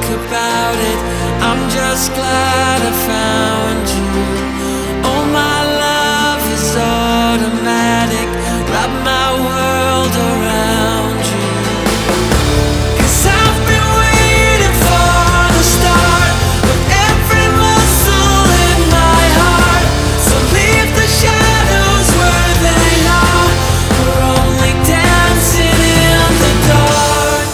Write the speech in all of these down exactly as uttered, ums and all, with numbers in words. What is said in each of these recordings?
about it. I'm just glad I found you. Oh, my love is automatic. Wrap my world around you. 'Cause I've been waiting for the start with every muscle in my heart. So leave the shadows where they are. We're only dancing in the dark.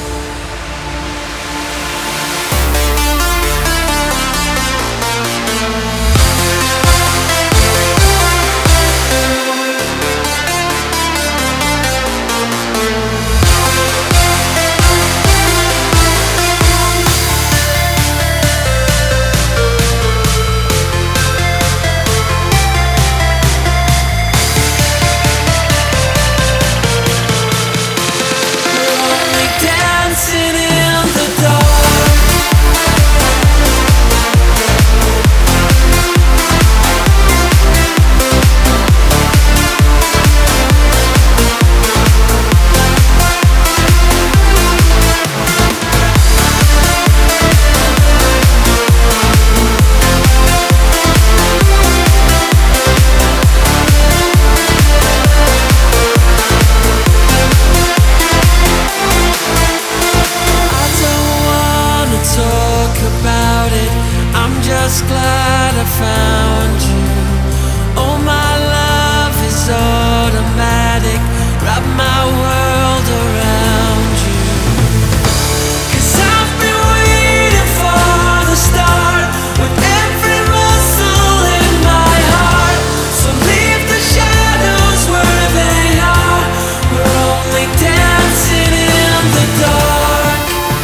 Just glad I found you. Oh, my love is automatic. Wrap my world around you. 'Cause I've been waiting for the start with every muscle in my heart. So leave the shadows where they are. We're only dancing in the dark.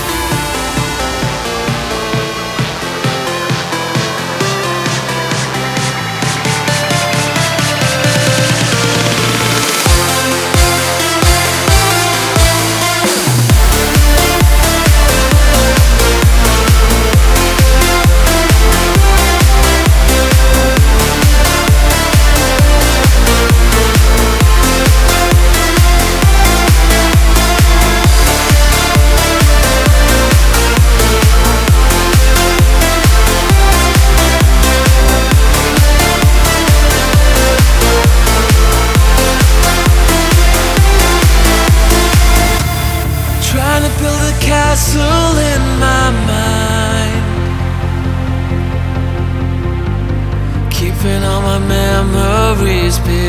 Trying to build a castle in my mind, keeping all my memories behind.